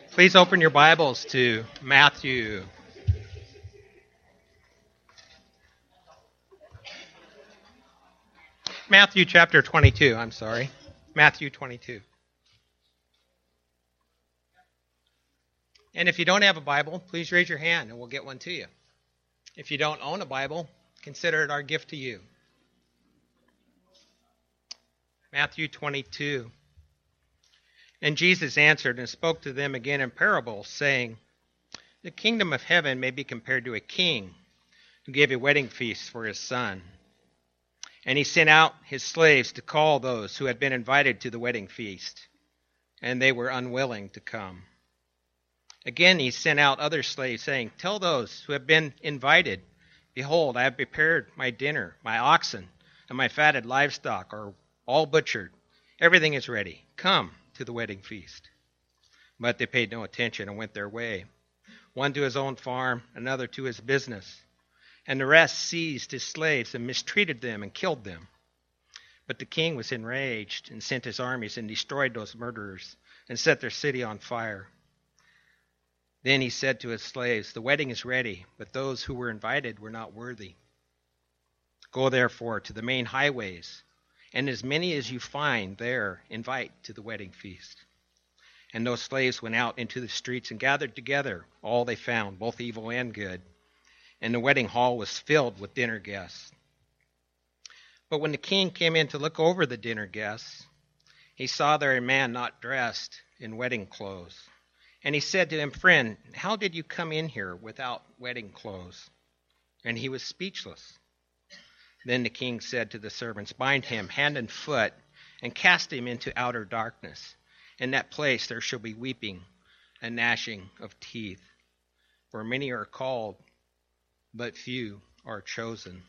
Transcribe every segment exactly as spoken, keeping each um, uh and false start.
Please open your Bibles to Matthew. Matthew chapter twenty-two, I'm sorry. Matthew twenty-two. And if you don't have a Bible, please raise your hand and we'll get one to you. If you don't own a Bible, consider it our gift to you. Matthew twenty-two. And Jesus answered and spoke to them again in parables, saying, The kingdom of heaven may be compared to a king who gave a wedding feast for his son. And he sent out his slaves to call those who had been invited to the wedding feast, and they were unwilling to come. Again he sent out other slaves, saying, Tell those who have been invited, Behold, I have prepared my dinner, my oxen and my fatted livestock are all butchered. Everything is ready. Come to the wedding feast. But they paid no attention and went their way, one to his own farm, another to his business. And the rest seized his slaves and mistreated them and killed them. But the king was enraged and sent his armies and destroyed those murderers and set their city on fire. Then he said to his slaves, The wedding is ready, but those who were invited were not worthy. Go therefore to the main highways, and as many as you find there, invite to the wedding feast. And those slaves went out into the streets and gathered together all they found, both evil and good. And the wedding hall was filled with dinner guests. But when the king came in to look over the dinner guests, he saw there a man not dressed in wedding clothes. And he said to him, Friend, how did you come in here without wedding clothes? And he was speechless. Then the king said to the servants, Bind him hand and foot, and cast him into outer darkness. In that place there shall be weeping and gnashing of teeth. For many are called, but few are chosen.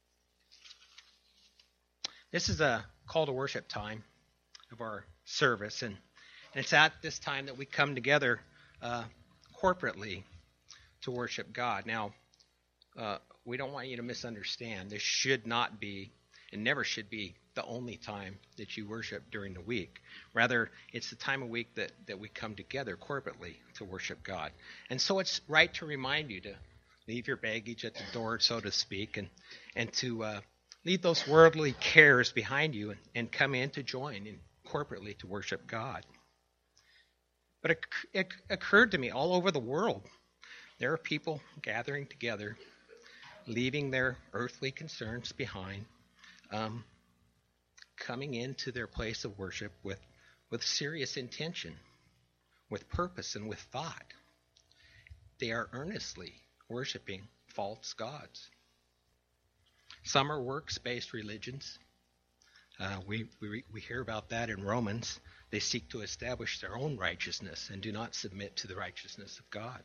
This is a call to worship time of our service, and it's at this time that we come together uh, corporately to worship God. Now, uh, we don't want you to misunderstand. This should not be, and never should be, the only time that you worship during the week. Rather, it's the time of week that, that we come together corporately to worship God. And so it's right to remind you to leave your baggage at the door, so to speak, and, and to uh, leave those worldly cares behind you and, and come in to join in corporately to worship God. But it, it occurred to me all over the world, there are people gathering together, leaving their earthly concerns behind, um, coming into their place of worship with, with serious intention, with purpose and with thought. They are earnestly worshiping false gods. Some are works-based religions. Uh, we, we we hear about that in Romans. They seek to establish their own righteousness and do not submit to the righteousness of God.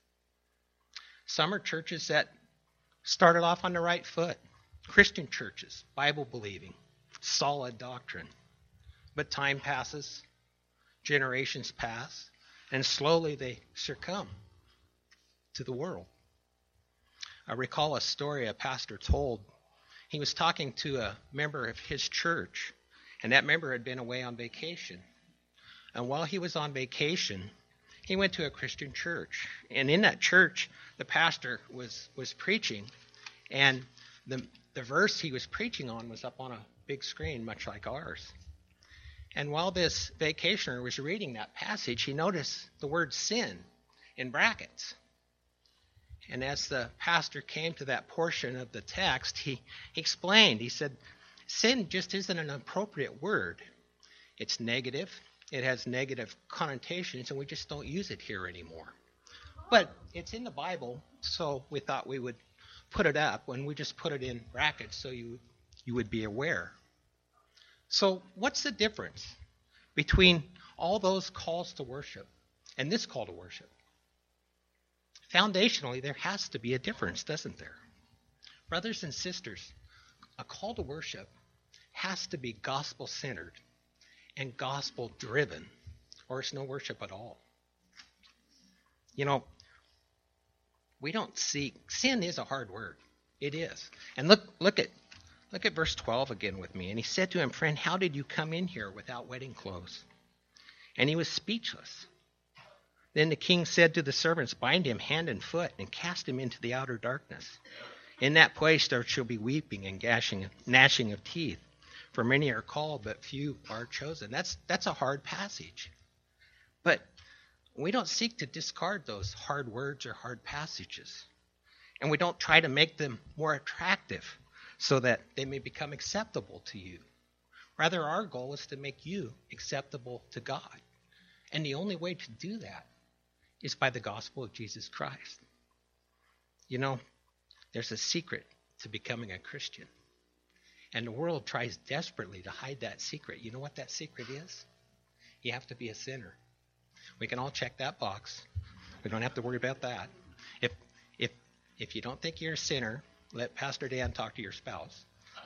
Some are churches that started off on the right foot. Christian churches, Bible-believing, solid doctrine. But time passes, generations pass, and slowly they succumb to the world. I recall a story a pastor told. He was talking to a member of his church, and that member had been away on vacation. And while he was on vacation, he went to a Christian church. And in that church, the pastor was, was preaching, and the, the verse he was preaching on was up on a big screen, much like ours. And while this vacationer was reading that passage, he noticed the word sin in brackets. And as the pastor came to that portion of the text, he, he explained, he said, sin just isn't an appropriate word. It's negative. It has negative connotations, and we just don't use it here anymore. But it's in the Bible, so we thought we would put it up, and we just put it in brackets so you, you would be aware. So what's the difference between all those calls to worship and this call to worship? Foundationally, there has to be a difference, doesn't there? Brothers and sisters, a call to worship has to be gospel-centered and gospel-driven, or it's no worship at all. You know, we don't seek, sin is a hard word. It is. And look look at look at verse twelve again with me. And he said to him, Friend, how did you come in here without wedding clothes? And he was speechless. Then the king said to the servants, bind him hand and foot, and cast him into the outer darkness. In that place there shall be weeping and gashing, gnashing of teeth. For many are called, but few are chosen. That's that's a hard passage. But we don't seek to discard those hard words or hard passages. And we don't try to make them more attractive so that they may become acceptable to you. Rather, our goal is to make you acceptable to God. And the only way to do that is by the gospel of Jesus Christ. You know, there's a secret to becoming a Christian. And the world tries desperately to hide that secret. You know what that secret is? You have to be a sinner. We can all check that box. We don't have to worry about that. If if if you don't think you're a sinner, let Pastor Dan talk to your spouse.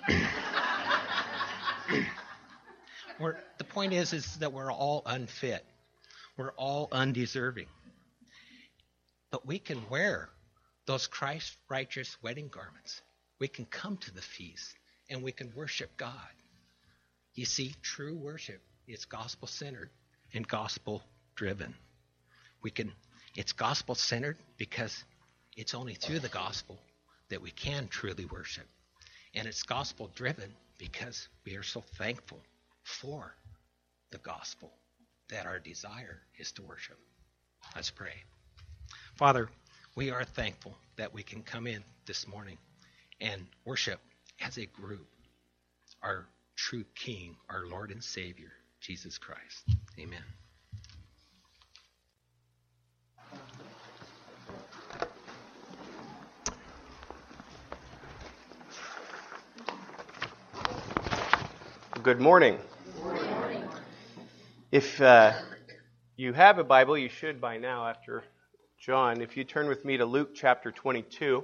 we're, the point is, is that we're all unfit. We're all undeserving. But we can wear those Christ-righteous wedding garments. We can come to the feast and we can worship God. You see, true worship is gospel-centered and gospel-driven. We can, it's gospel-centered because it's only through the gospel that we can truly worship. And it's gospel-driven because we are so thankful for the gospel that our desire is to worship. Let's pray. Father, we are thankful that we can come in this morning and worship as a group our true King, our Lord and Savior, Jesus Christ. Amen. Good morning. Good morning. If uh, you have a Bible, you should by now after John. If you turn with me to Luke chapter twenty-two.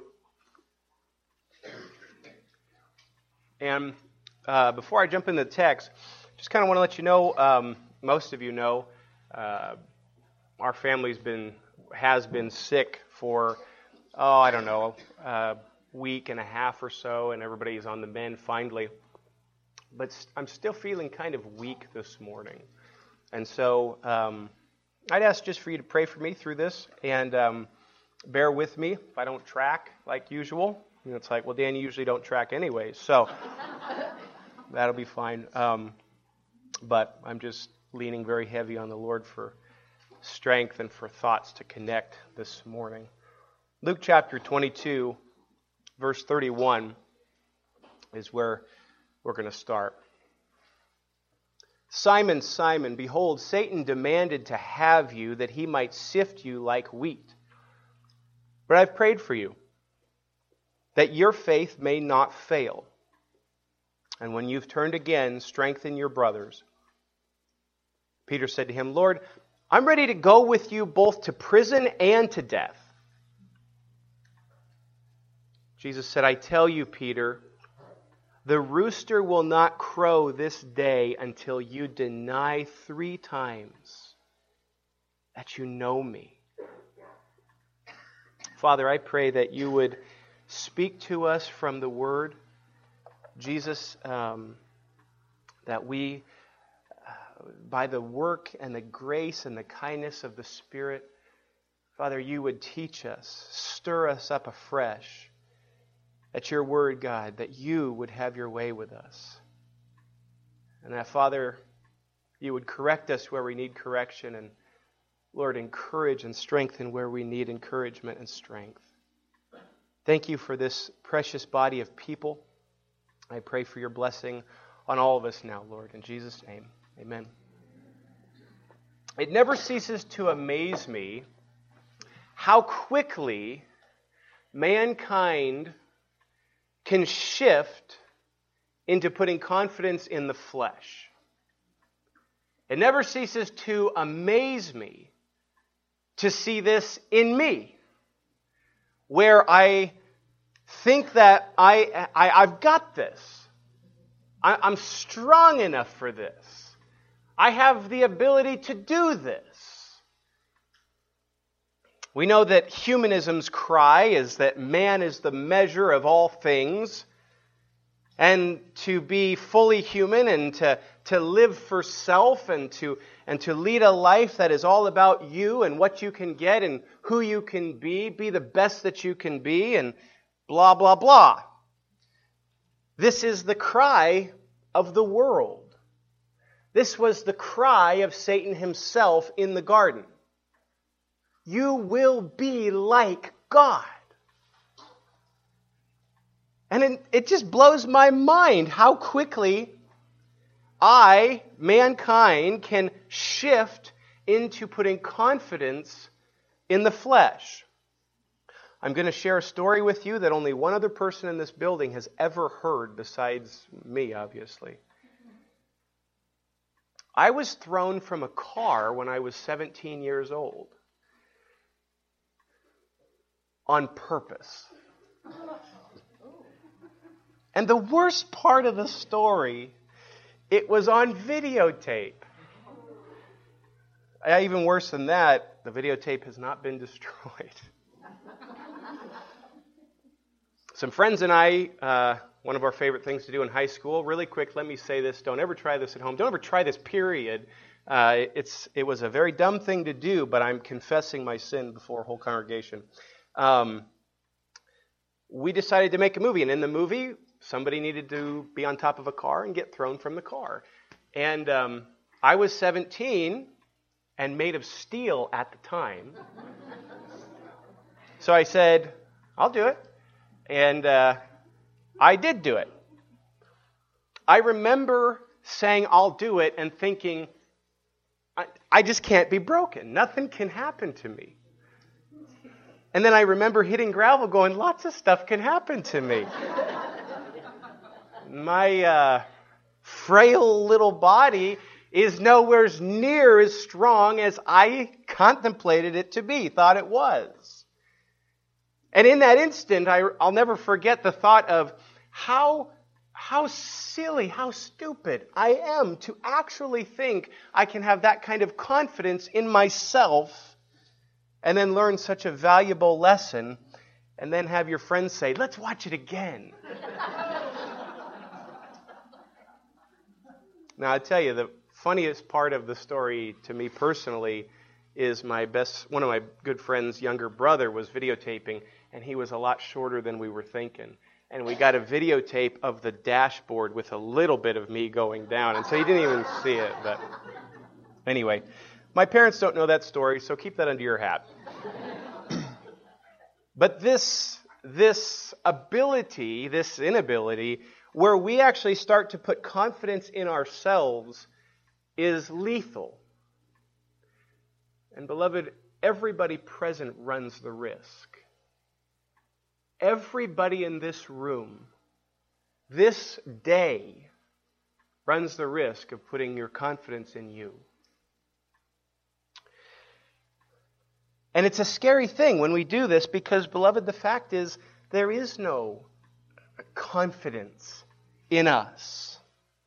And uh, before I jump into the text, just kind of want to let you know, um, most of you know, uh, our family's been, has been sick for, oh, I don't know, a week and a half or so, and everybody's on the mend finally. But I'm still feeling kind of weak this morning. And so um, I'd ask just for you to pray for me through this and um, bear with me if I don't track like usual. You know, it's like, well, Dan, you usually don't track anyway, so that'll be fine. Um, but I'm just leaning very heavy on the Lord for strength and for thoughts to connect this morning. Luke chapter twenty-two, verse thirty-one is where we're going to start. Simon, Simon, behold, Satan demanded to have you that he might sift you like wheat. But I've prayed for you, that your faith may not fail. And when you've turned again, strengthen your brothers. Peter said to him, Lord, I'm ready to go with you both to prison and to death. Jesus said, I tell you, Peter, the rooster will not crow this day until you deny three times that you know me. Father, I pray that you would speak to us from the Word. Jesus, um, that we, uh, by the work and the grace and the kindness of the Spirit, Father, you would teach us, stir us up afresh at your word, God, that you would have your way with us. And that, Father, you would correct us where we need correction and, Lord, encourage and strengthen where we need encouragement and strength. Thank you for this precious body of people. I pray for your blessing on all of us now, Lord. In Jesus' name, amen. It never ceases to amaze me how quickly mankind can shift into putting confidence in the flesh. It never ceases to amaze me to see this in me, where I think that I, I, I've got this. I, I'm strong enough for this. I have the ability to do this. We know that humanism's cry is that man is the measure of all things. and to be fully human and to, to live for self and to, and to lead a life that is all about you and what you can get and who you can be, be the best that you can be, and blah, blah, blah. This is the cry of the world. This was the cry of Satan himself in the garden. You will be like God. And it, it just blows my mind how quickly I, mankind, can shift into putting confidence in the flesh. I'm going to share a story with you that only one other person in this building has ever heard besides me, obviously. I was thrown from a car when I was seventeen years old. On purpose. And the worst part of the story, it was on videotape. Uh, even worse than that, the videotape has not been destroyed. Some friends and I, uh, one of our favorite things to do in high school, really quick, let me say this, don't ever try this at home. Don't ever try this, period. Uh, it's It was a very dumb thing to do, but I'm confessing my sin before a whole congregation. Um, we decided to make a movie, and in the movie, somebody needed to be on top of a car and get thrown from the car. And um, I was seventeen and made of steel at the time. So I said, I'll do it. And uh, I did do it. I remember saying, I'll do it, and thinking, I, I just can't be broken. Nothing can happen to me. And then I remember hitting gravel going, lots of stuff can happen to me. My uh, frail little body is nowhere near as strong as I contemplated it to be, thought it was. And in that instant, I, I'll never forget the thought of how, how silly, how stupid I am to actually think I can have that kind of confidence in myself and then learn such a valuable lesson and then have your friends say, let's watch it again. Now, I tell you, the funniest part of the story to me personally is my best, one of my good friends' younger brother was videotaping, and he was a lot shorter than we were thinking. And we got a videotape of the dashboard with a little bit of me going down, and so he didn't even see it. But anyway, my parents don't know that story, so keep that under your hat. But this, this ability, this inability, where we actually start to put confidence in ourselves is lethal. And beloved, everybody present runs the risk. Everybody in this room, this day, runs the risk of putting your confidence in you. And it's a scary thing when we do this because, beloved, the fact is there is no confidence in us.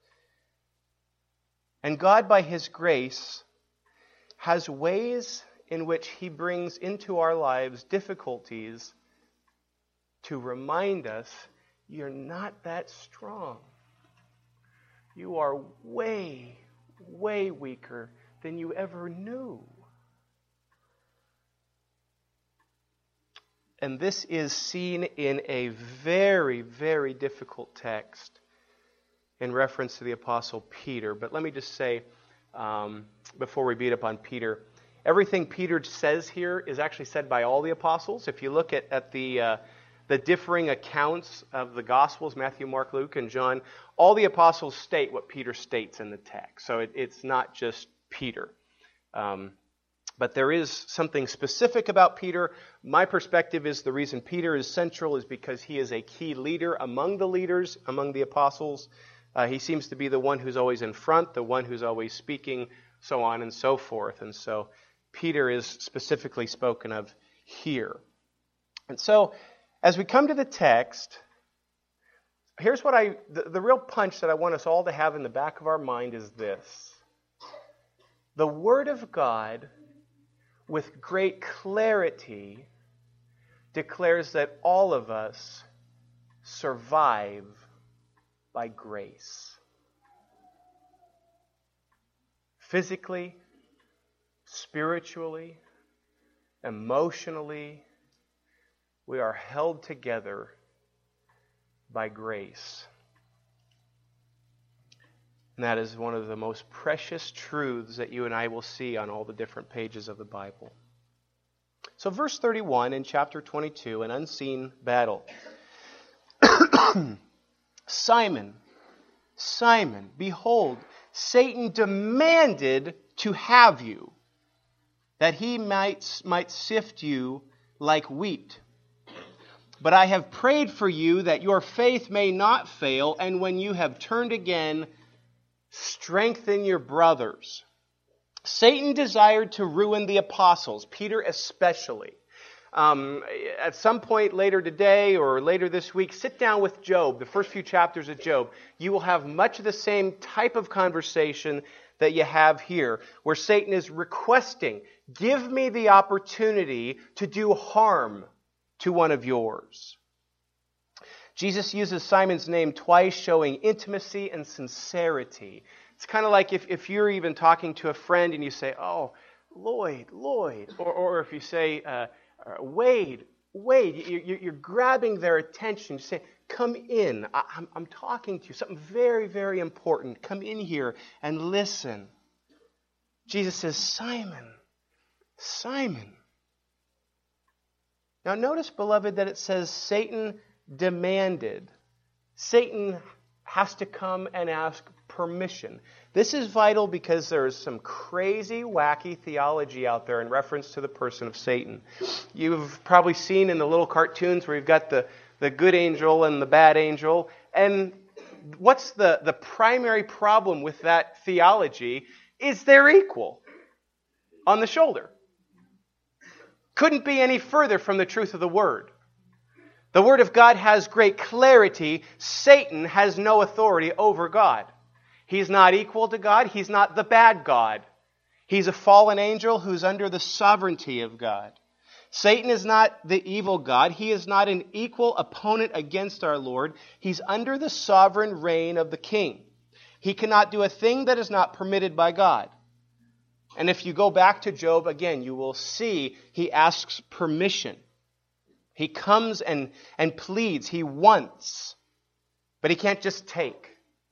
And God, by His grace, has ways in which He brings into our lives difficulties to remind us you're not that strong. You are way, way weaker than you ever knew. And this is seen in a very, very difficult text in reference to the Apostle Peter. But let me just say, um, before we beat up on Peter, everything Peter says here is actually said by all the apostles. If you look at, at the, uh, the differing accounts of the Gospels, Matthew, Mark, Luke, and John, all the apostles state what Peter states in the text. So it, it's not just Peter. Um, But there is something specific about Peter. My perspective is the reason Peter is central is because he is a key leader among the leaders, among the apostles. Uh, he seems to be the one who's always in front, the one who's always speaking, so on and so forth. And so Peter is specifically spoken of here. And so as we come to the text, here's what I, the, the real punch that I want us all to have in the back of our mind is this. The Word of God, with great clarity, declares that all of us survive by grace. Physically, spiritually, emotionally, we are held together by grace. And that is one of the most precious truths that you and I will see on all the different pages of the Bible. So verse thirty-one in chapter twenty-two, an unseen battle. Simon, Simon, behold, Satan demanded to have you, that he might, might sift you like wheat. But I have prayed for you that your faith may not fail, and when you have turned again, strengthen your brothers. Satan desired to ruin the apostles, Peter especially. Um, at some point later today or later this week, sit down with Job, the first few chapters of Job. You will have much of the same type of conversation that you have here, where Satan is requesting, give me the opportunity to do harm to one of yours. Jesus uses Simon's name twice, showing intimacy and sincerity. It's kind of like if, if you're even talking to a friend and you say, oh, Lloyd, Lloyd, or, or if you say, uh, Wade, Wade, you, you're grabbing their attention. You say, come in. I, I'm, I'm talking to you. Something very, very important. Come in here and listen. Jesus says, Simon, Simon. Now notice, beloved, that it says Satan demanded. Satan has to come and ask permission. This is vital because there is some crazy, wacky theology out there in reference to the person of Satan. You've probably seen in the little cartoons where you've got the, the good angel and the bad angel. And what's the, the primary problem with that theology is they're equal on the shoulder. Couldn't be any further from the truth of the Word. The Word of God has great clarity. Satan has no authority over God. He's not equal to God. He's not the bad God. He's a fallen angel who's under the sovereignty of God. Satan is not the evil God. He is not an equal opponent against our Lord. He's under the sovereign reign of the King. He cannot do a thing that is not permitted by God. And if you go back to Job again, you will see he asks permission. He comes and, and pleads. He wants. But he can't just take.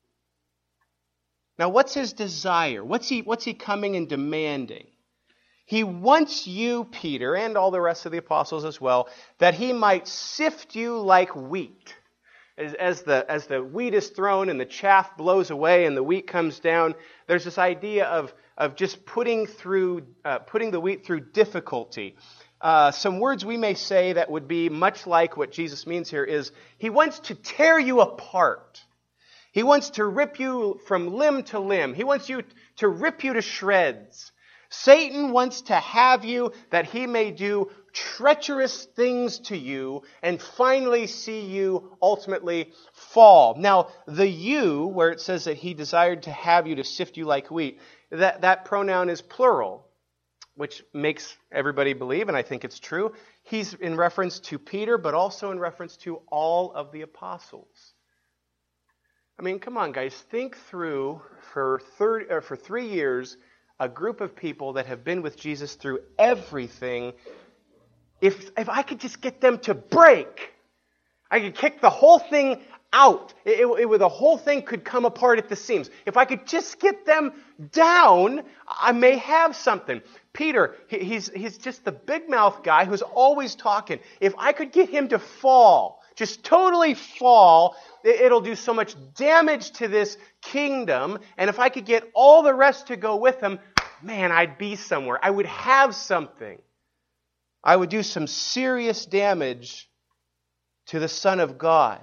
Now, what's his desire? What's he, what's he coming and demanding? He wants you, Peter, and all the rest of the apostles as well, that he might sift you like wheat. As, as, the, as the wheat is thrown and the chaff blows away and the wheat comes down, there's this idea of, of just putting, through, uh, putting the wheat through difficulty. Uh, some words we may say that would be much like what Jesus means here is, he wants to tear you apart. He wants to rip you from limb to limb. He wants you to rip you to shreds. Satan wants to have you that he may do treacherous things to you and finally see you ultimately fall. Now, the you, where it says that he desired to have you to sift you like wheat, that, that pronoun is plural, which makes everybody believe, and I think it's true, he's in reference to Peter, but also in reference to all of the apostles. I mean, come on, guys. Think through, for, third, or for three years, a group of people that have been with Jesus through everything. If, if I could just get them to break, I could kick the whole thing out. It, it, it, the whole thing could come apart at the seams. If I could just get them down, I may have something. Peter, he, he's, he's just the big mouth guy who's always talking. If I could get him to fall, just totally fall, it'll do so much damage to this kingdom. And if I could get all the rest to go with him, man, I'd be somewhere. I would have something. I would do some serious damage to the Son of God.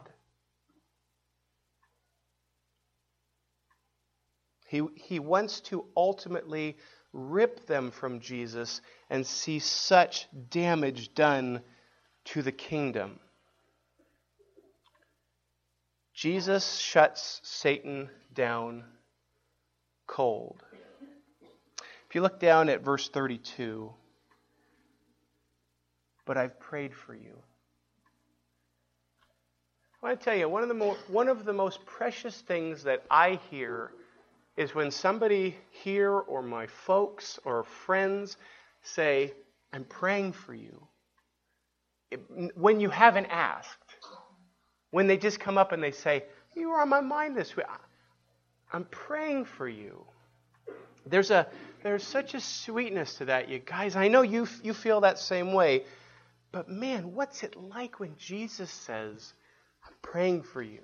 He, he wants to ultimately rip them from Jesus and see such damage done to the kingdom. Jesus shuts Satan down cold. If you look down at verse thirty-two, but I've prayed for you. I want to tell you, one of the more, one of the most precious things that I hear is when somebody here or my folks or friends say, I'm praying for you. It, when you haven't asked. When they just come up and they say, you were on my mind this week. I'm praying for you. There's a there's such a sweetness to that, you guys. I know you you feel that same way. But man, what's it like when Jesus says, I'm praying for you?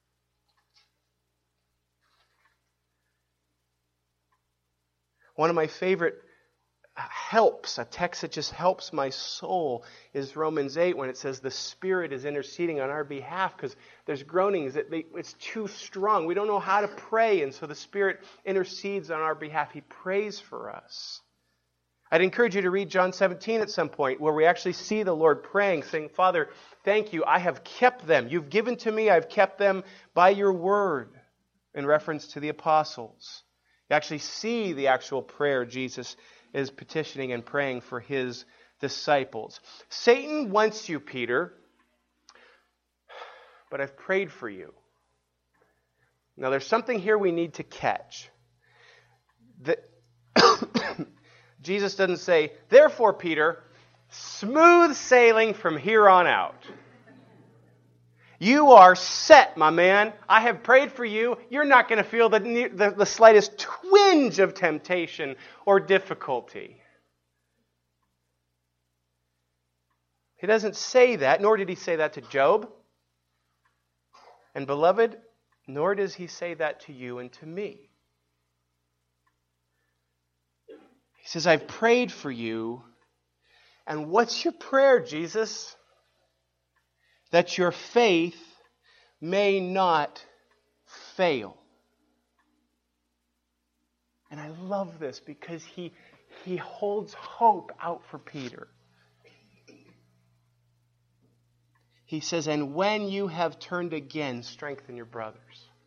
One of my favorite helps, a text that just helps my soul, is Romans eight when it says the Spirit is interceding on our behalf because there's groanings that they, it's too strong. We don't know how to pray, and so the Spirit intercedes on our behalf. He prays for us. I'd encourage you to read John seventeen at some point where we actually see the Lord praying, saying, Father, thank you. I have kept them. You've given to me. I've kept them by your word, in reference to the apostles. You actually see the actual prayer Jesus is petitioning and praying for his disciples. Satan wants you, Peter, but I've prayed for you. Now there's something here we need to catch. That Jesus doesn't say, therefore, Peter, smooth sailing from here on out. You are set, my man. I have prayed for you. You're not going to feel the, the, the slightest twinge of temptation or difficulty. He doesn't say that, nor did he say that to Job. And beloved, nor does he say that to you and to me. He says, I've prayed for you. And what's your prayer, Jesus? That your faith may not fail. And I love this because he, he holds hope out for Peter. He says, and when you have turned again, strengthen your brothers.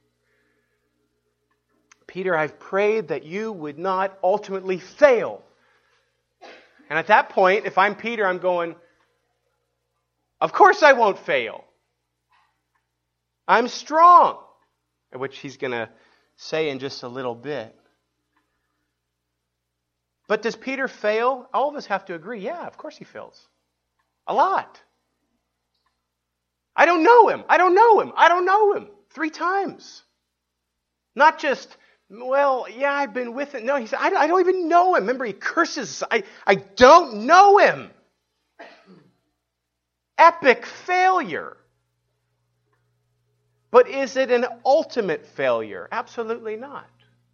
Peter, I've prayed that you would not ultimately fail. And at that point, if I'm Peter, I'm going, of course I won't fail. I'm strong. Which he's going to say in just a little bit. But does Peter fail? All of us have to agree, yeah, of course he fails. A lot. I don't know him. I don't know him. I don't know him. Three times. Not just, well, yeah, I've been with him. No, he said, I, I don't even know him. Remember, he curses. I, I don't know him. Epic failure. But is it an ultimate failure? Absolutely not.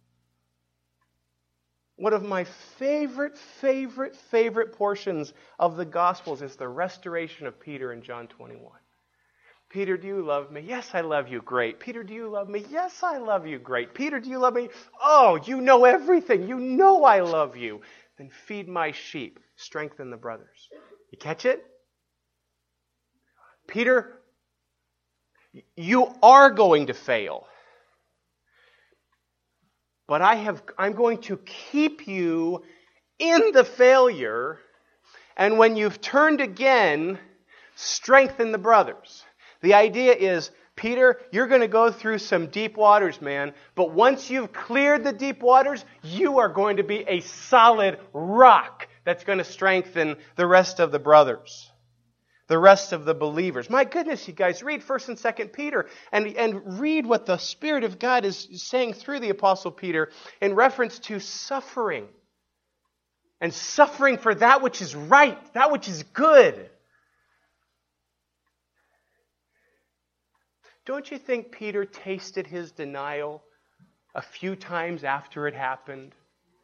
One of my favorite, favorite, favorite portions of the Gospels is the restoration of Peter in John twenty-one. Peter, do you love me? Yes, I love you. Great. Peter, do you love me? Yes, I love you. Great. Peter, do you love me? Oh, you know everything. You know I love you. Then feed my sheep. Strengthen the brothers. You catch it? Peter, you are going to fail. But I have, I'm going to keep you in the failure. And when you've turned again, strengthen the brothers. The idea is, Peter, you're going to go through some deep waters, man. But once you've cleared the deep waters, you are going to be a solid rock that's going to strengthen the rest of the brothers. The rest of the believers. My goodness, you guys, read First and Second Peter and, and read what the Spirit of God is saying through the Apostle Peter in reference to suffering. And suffering for that which is right, that which is good. Don't you think Peter tasted his denial a few times after it happened?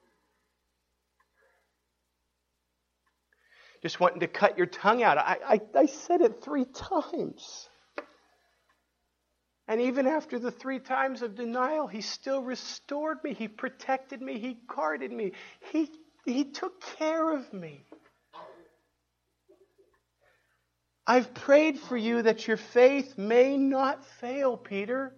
Just wanting to cut your tongue out. I, I, I said it three times. And even after the three times of denial, he still restored me. He protected me. He guarded me. He, he took care of me. I've prayed for you that your faith may not fail, Peter.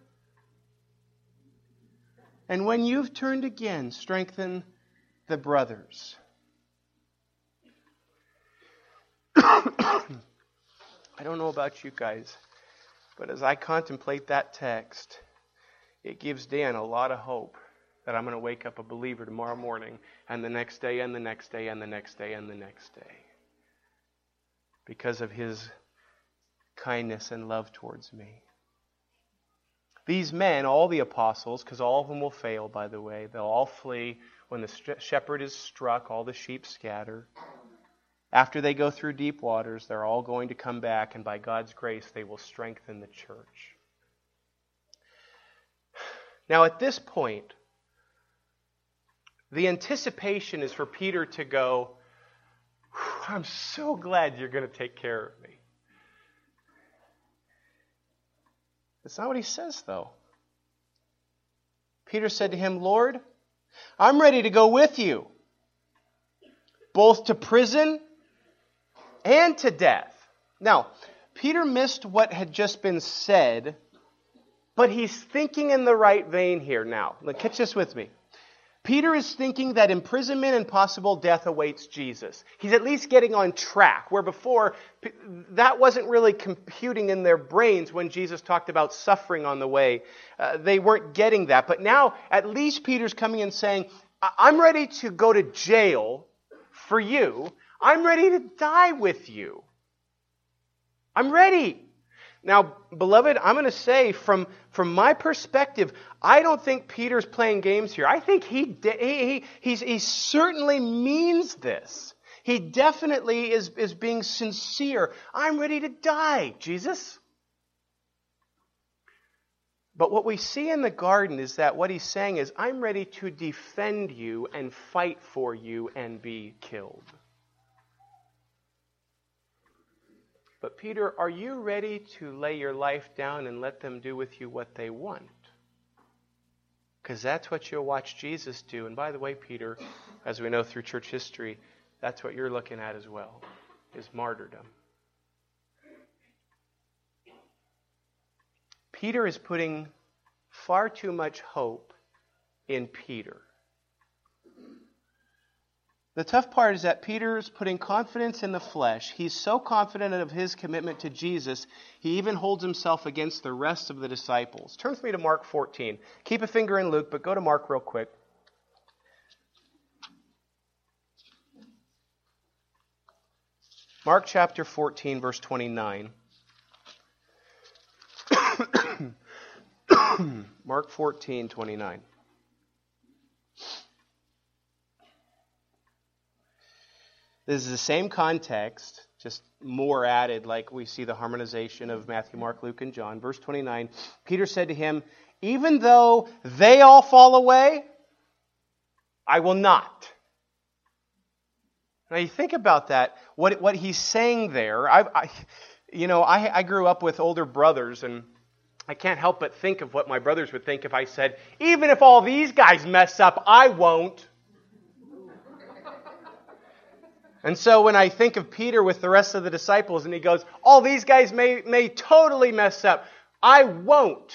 And when you've turned again, strengthen the brothers. I don't know about you guys, But as I contemplate that text, it gives Dan a lot of hope that I'm going to wake up a believer tomorrow morning, and the next day, and the next day, and the next day, and the next day. Because of His kindness and love towards me. These men, all the apostles, because all of them will fail, by the way, they'll all flee. When the shepherd is struck, all the sheep scatter. After they go through deep waters, they're all going to come back, and by God's grace, they will strengthen the church. Now, at this point, the anticipation is for Peter to go, I'm so glad you're going to take care of me. That's not what he says, though. Peter said to him, Lord, I'm ready to go with you, both to prison and to death. Now, Peter missed what had just been said, but he's thinking in the right vein here now. Look, catch this with me. Peter is thinking that imprisonment and possible death awaits Jesus. He's at least getting on track, where before that wasn't really computing in their brains when Jesus talked about suffering on the way. Uh, they weren't getting that. But now at least Peter's coming and saying, I'm ready to go to jail for you. I'm ready to die with you. I'm ready. Now, beloved, I'm going to say from, from my perspective, I don't think Peter's playing games here. I think he he he he certainly means this. He definitely is, is being sincere. I'm ready to die, Jesus. But what we see in the garden is that what he's saying is, I'm ready to defend you and fight for you and be killed. But Peter, are you ready to lay your life down and let them do with you what they want? Because that's what you'll watch Jesus do. And by the way, Peter, as we know through church history, that's what you're looking at as well, is martyrdom. Peter is putting far too much hope in Peter. The tough part is that Peter's putting confidence in the flesh. He's so confident of his commitment to Jesus, he even holds himself against the rest of the disciples. Turn with me to Mark fourteen. Keep a finger in Luke, but go to Mark real quick. Mark chapter fourteen, verse twenty-nine. Mark fourteen, twenty-nine. This is the same context, just more added, like we see the harmonization of Matthew, Mark, Luke, and John. Verse twenty-nine, Peter said to him, even though they all fall away, I will not. Now you think about that, what what he's saying there. I, I you know, I, I grew up with older brothers, and I can't help but think of what my brothers would think if I said, even if all these guys mess up, I won't. And so when I think of Peter with the rest of the disciples, and he goes, all these guys may, may totally mess up, I won't.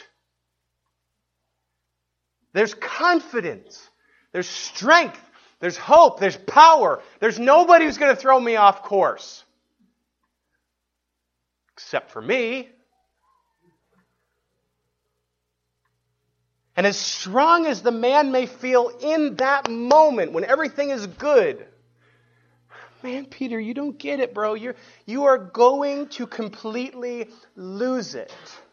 There's confidence. There's strength. There's hope. There's power. There's nobody who's going to throw me off course. Except for me. And as strong as the man may feel in that moment, when everything is good, man, Peter, you don't get it, bro. You're, you are going to completely lose it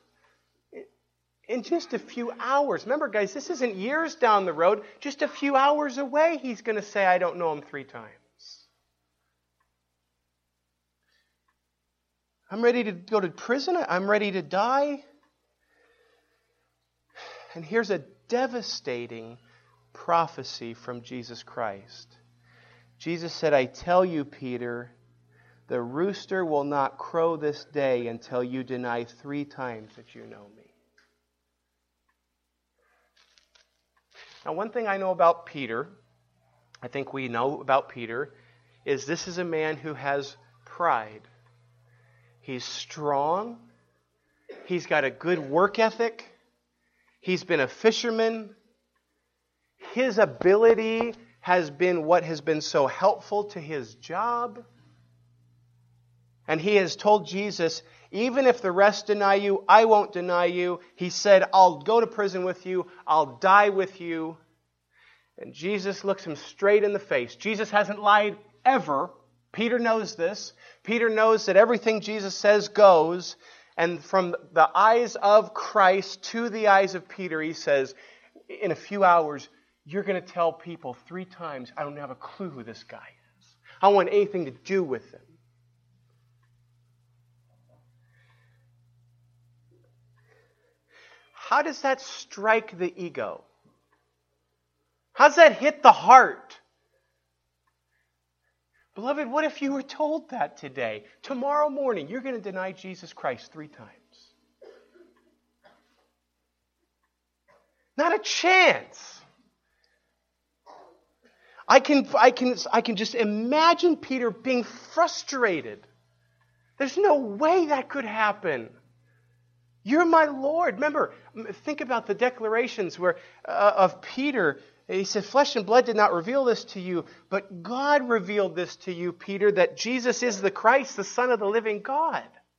in just a few hours. Remember, guys, this isn't years down the road. Just a few hours away, he's going to say, I don't know him three times. I'm ready to go to prison. I'm ready to die. And here's a devastating prophecy from Jesus Christ. Jesus said, I tell you, Peter, the rooster will not crow this day until you deny three times that you know me. Now, one thing I know about Peter, I think we know about Peter, is this is a man who has pride. He's strong. He's got a good work ethic. He's been a fisherman. His ability has been what has been so helpful to his job. And he has told Jesus, even if the rest deny you, I won't deny you. He said, I'll go to prison with you. I'll die with you. And Jesus looks him straight in the face. Jesus hasn't lied ever. Peter knows this. Peter knows that everything Jesus says goes. And from the eyes of Christ to the eyes of Peter, he says, in a few hours, you're going to tell people three times, I don't have a clue who this guy is. I don't want anything to do with him. How does that strike the ego? How does that hit the heart? Beloved, what if you were told that today? Tomorrow morning, you're going to deny Jesus Christ three times. Not a chance. I can, I can, I can just imagine Peter being frustrated. There's no way that could happen. You're my Lord. Remember, think about the declarations where uh, of Peter. He said, flesh and blood did not reveal this to you, but God revealed this to you, Peter, that Jesus is the Christ, the Son of the living God.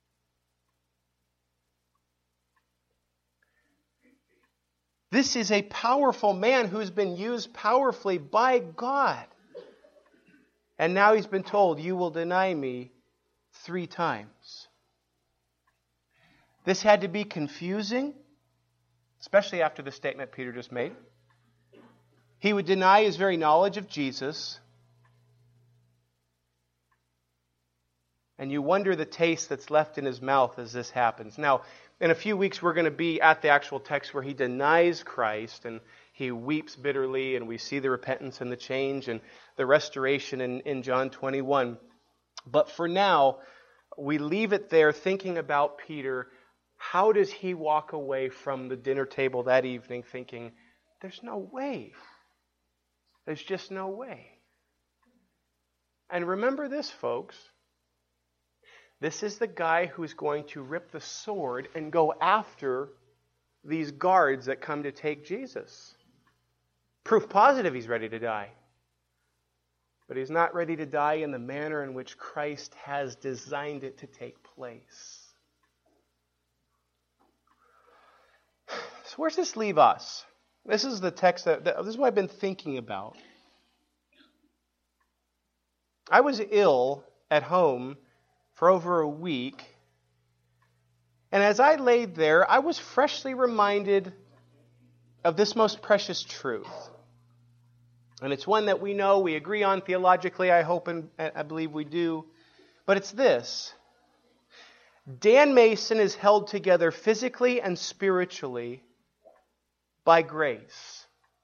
This is a powerful man who's been used powerfully by God. And now he's been told, you will deny me three times. This had to be confusing, especially after the statement Peter just made. He would deny his very knowledge of Jesus. And you wonder the taste that's left in his mouth as this happens. Now, in a few weeks, we're going to be at the actual text where he denies Christ and he weeps bitterly, and we see the repentance and the change and the restoration in, in John twenty-one. But for now, we leave it there thinking about Peter. How does he walk away from the dinner table that evening thinking, there's no way. There's just no way. And remember this, folks. This is the guy who's going to rip the sword and go after these guards that come to take Jesus. Proof positive he's ready to die. But he's not ready to die in the manner in which Christ has designed it to take place. So where does this leave us? This is the text that, that this is what I've been thinking about. I was ill at home for over a week. And as I laid there, I was freshly reminded of this most precious truth. And it's one that we know, we agree on theologically, I hope and I believe we do. But it's this. Dan Mason is held together physically and spiritually by grace.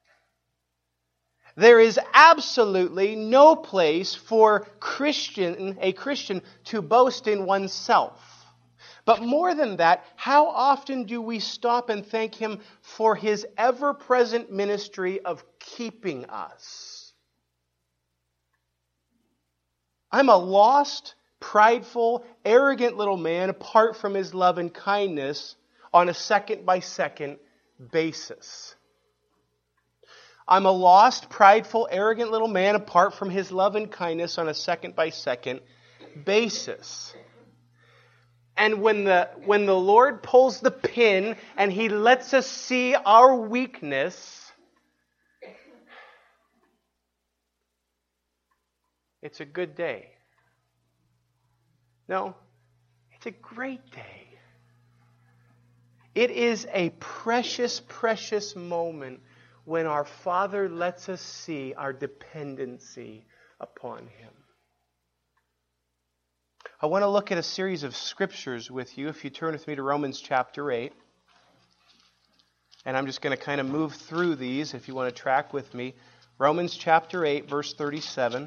There is absolutely no place for Christian, a Christian to boast in oneself. But more than that, how often do we stop and thank Him for His ever-present ministry of keeping us? I'm a lost, prideful, arrogant little man apart from His love and kindness on a second-by-second basis. I'm a lost, prideful, arrogant little man apart from His love and kindness on a second-by-second basis. And when the when the Lord pulls the pin and He lets us see our weakness, it's a good day. No, it's a great day. It is a precious, precious moment when our Father lets us see our dependency upon Him. I want to look at a series of scriptures with you. If you turn with me to Romans chapter eight. And I'm just going to kind of move through these if you want to track with me. Romans chapter eight, verse thirty-seven.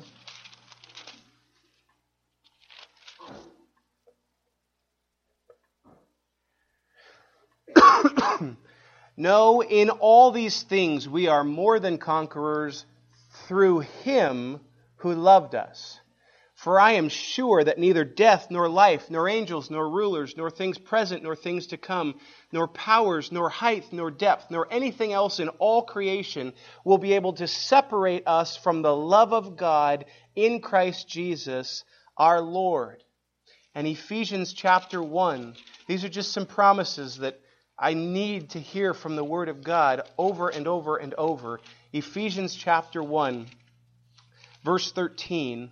No, in all these things we are more than conquerors through Him who loved us. For I am sure that neither death, nor life, nor angels, nor rulers, nor things present, nor things to come, nor powers, nor height, nor depth, nor anything else in all creation will be able to separate us from the love of God in Christ Jesus our Lord. And Ephesians chapter one. These are just some promises that I need to hear from the Word of God over and over and over. Ephesians chapter one, verse thirteen.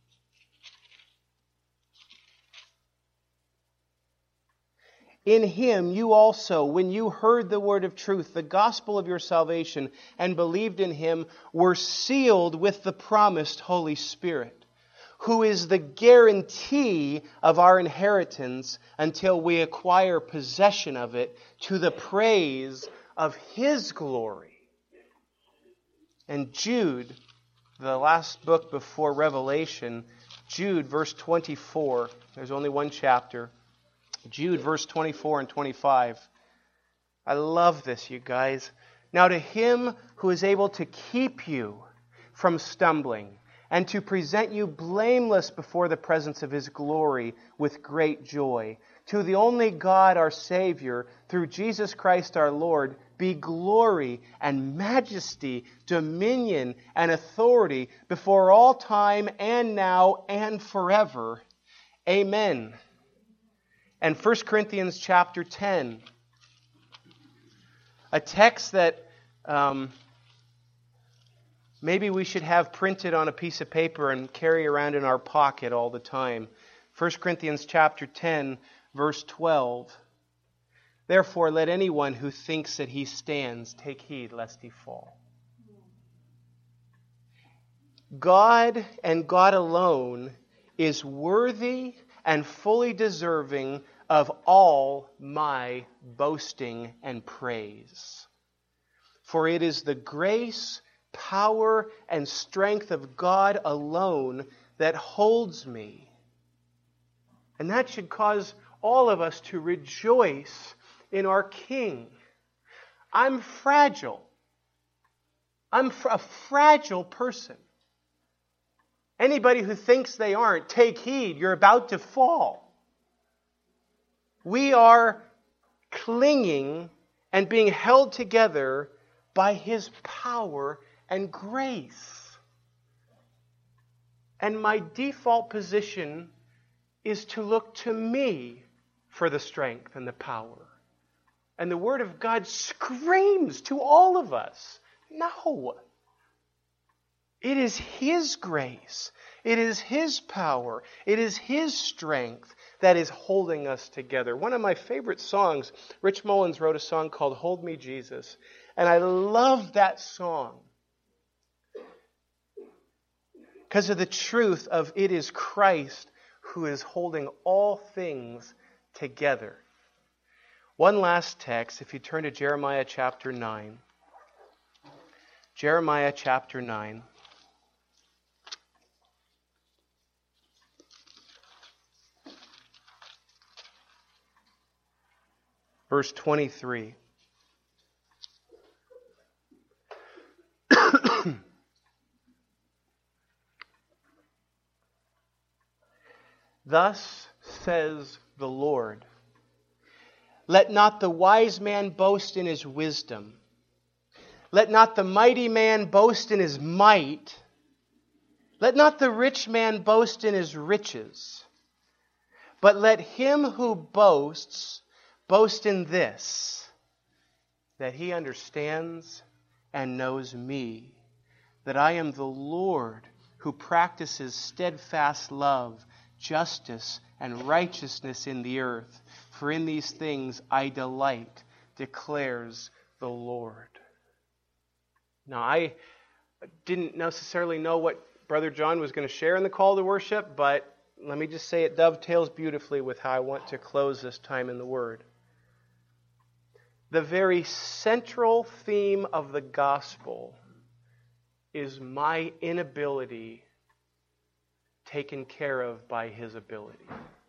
In him you also, when you heard the word of truth, the gospel of your salvation, and believed in him, were sealed with the promised Holy Spirit, who is the guarantee of our inheritance until we acquire possession of it, to the praise of his glory. And Jude, the last book before Revelation, Jude, verse twenty-four, there's only one chapter. Jude, verse twenty-four and twenty-five. I love this, you guys. Now to him who is able to keep you from stumbling and to present you blameless before the presence of his glory with great joy, to the only God our Savior, through Jesus Christ our Lord, be glory and majesty, dominion and authority before all time and now and forever. Amen. And First Corinthians chapter ten, a text that um, maybe we should have printed on a piece of paper and carry around in our pocket all the time. First Corinthians chapter ten, verse twelve. Therefore, let anyone who thinks that he stands take heed lest he fall. God and God alone is worthy and fully deserving of all my boasting and praise. For it is the grace, power, and strength of God alone that holds me. And that should cause all of us to rejoice in our King. I'm fragile. I'm a fragile person. Anybody who thinks they aren't, take heed. You're about to fall. We are clinging and being held together by his power and grace. And my default position is to look to me for the strength and the power. And the Word of God screams to all of us, no. It is his grace. It is his power. It is his strength that is holding us together. One of my favorite songs, Rich Mullins wrote a song called Hold Me, Jesus. And I love that song because of the truth of it is Christ who is holding all things together. One last text, if you turn to Jeremiah chapter nine. Jeremiah chapter nine. Verse twenty-three. Thus says the Lord, let not the wise man boast in his wisdom. Let not the mighty man boast in his might. Let not the rich man boast in his riches. But let him who boasts boast in this, that he understands and knows me, that I am the Lord who practices steadfast love, justice, and righteousness in the earth. For in these things I delight, declares the Lord. Now, I didn't necessarily know what Brother John was going to share in the call to worship, but let me just say it dovetails beautifully with how I want to close this time in the Word. The very central theme of the gospel is my inability taken care of by his ability.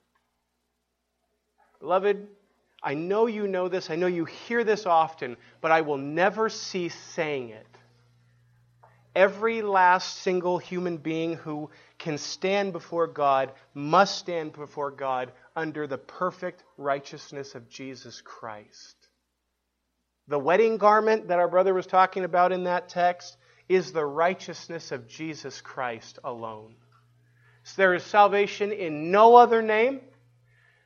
Beloved, I know you know this, I know you hear this often, but I will never cease saying it. Every last single human being who can stand before God must stand before God under the perfect righteousness of Jesus Christ. The wedding garment that our brother was talking about in that text is the righteousness of Jesus Christ alone. So there is salvation in no other name.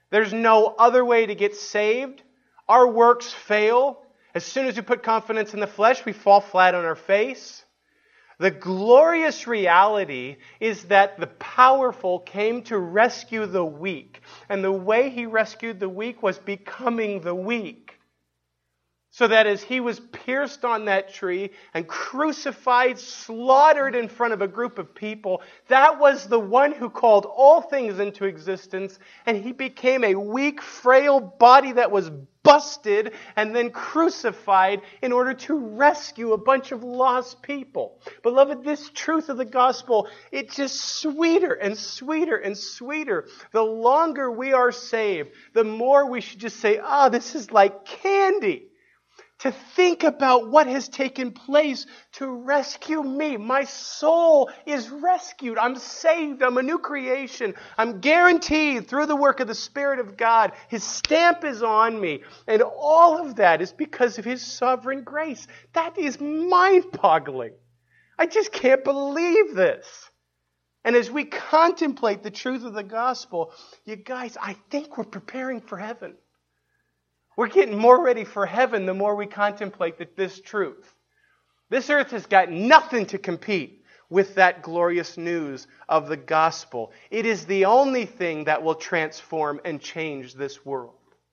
There's no other way to get saved. Our works fail. As soon as we put confidence in the flesh, we fall flat on our face. The glorious reality is that the powerful came to rescue the weak. And the way He rescued the weak was becoming the weak. So that as He was pierced on that tree and crucified, slaughtered in front of a group of people, that was the one who called all things into existence, and He became a weak, frail body that was busted and then crucified in order to rescue a bunch of lost people. Beloved, this truth of the gospel, it's just sweeter and sweeter and sweeter. The longer we are saved, the more we should just say, oh, this is like candy. To think about what has taken place to rescue me. My soul is rescued. I'm saved. I'm a new creation. I'm guaranteed through the work of the Spirit of God. His stamp is on me. And all of that is because of His sovereign grace. That is mind-boggling. I just can't believe this. And as we contemplate the truth of the gospel, you guys, I think we're preparing for heaven. We're getting more ready for heaven the more we contemplate this truth. This earth has got nothing to compete with that glorious news of the gospel. It is the only thing that will transform and change this world.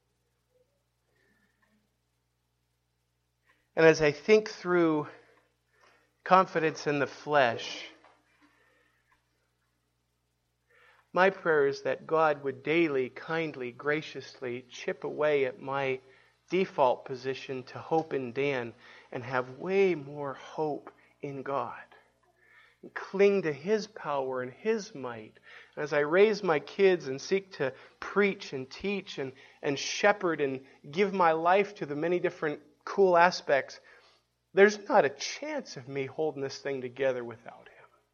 And as I think through confidence in the flesh, my prayer is that God would daily, kindly, graciously chip away at my default position to hope in Dan and have way more hope in God. And cling to His power and His might. And as I raise my kids and seek to preach and teach and, and shepherd and give my life to the many different cool aspects, there's not a chance of me holding this thing together without Him.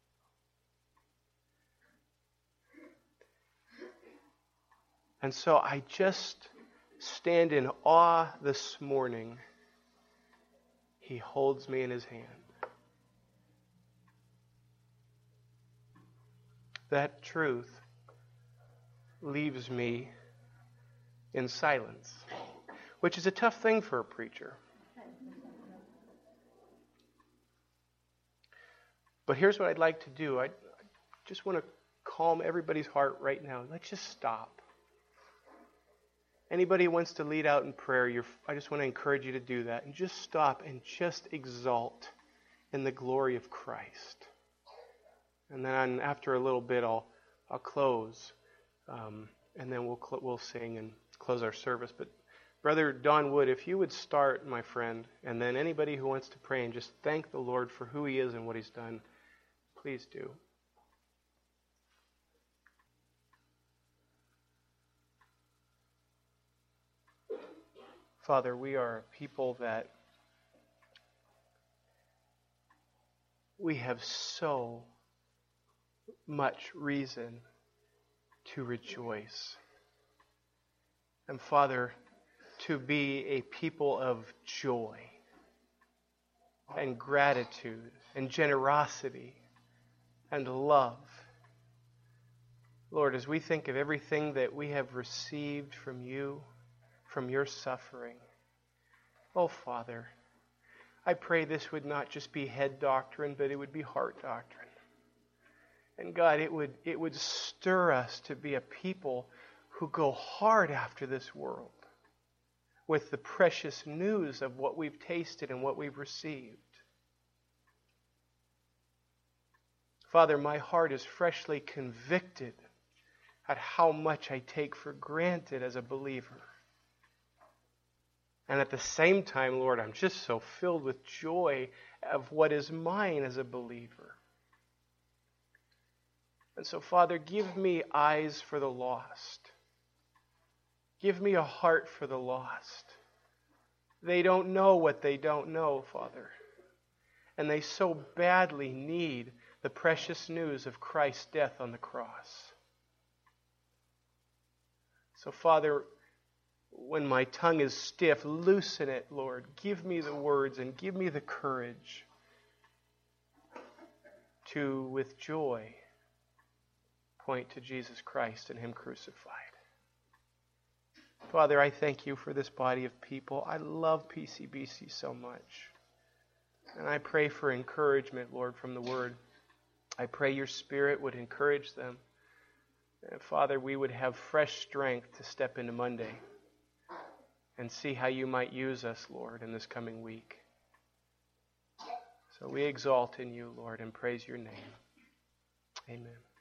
And so I just stand in awe this morning. He holds me in His hand. That truth leaves me in silence, which is a tough thing for a preacher. But here's what I'd like to do. I just want to calm everybody's heart right now. Let's just stop. Anybody who wants to lead out in prayer, you're, I just want to encourage you to do that. And just stop and just exalt in the glory of Christ. And then after a little bit, I'll I'll close. Um, and then we'll cl- we'll sing and close our service. But Brother Don Wood, if you would start, my friend, and then anybody who wants to pray and just thank the Lord for who He is and what He's done, please do. Father, we are a people that we have so much reason to rejoice. And Father, to be a people of joy and gratitude and generosity and love. Lord, as we think of everything that we have received from You, from Your suffering. Oh, Father, I pray this would not just be head doctrine, but it would be heart doctrine. And God, it would it would stir us to be a people who go hard after this world with the precious news of what we've tasted and what we've received. Father, my heart is freshly convicted at how much I take for granted as a believer. And at the same time, Lord, I'm just so filled with joy of what is mine as a believer. And so, Father, give me eyes for the lost. Give me a heart for the lost. They don't know what they don't know, Father. And they so badly need the precious news of Christ's death on the cross. So, Father, when my tongue is stiff, loosen it, Lord. Give me the words and give me the courage to, with joy, point to Jesus Christ and Him crucified. Father, I thank you for this body of people. I love P C B C so much. And I pray for encouragement, Lord, from the Word. I pray your Spirit would encourage them. And Father, we would have fresh strength to step into Monday and see how you might use us, Lord, in this coming week. So we exalt in you, Lord, and praise your name. Amen.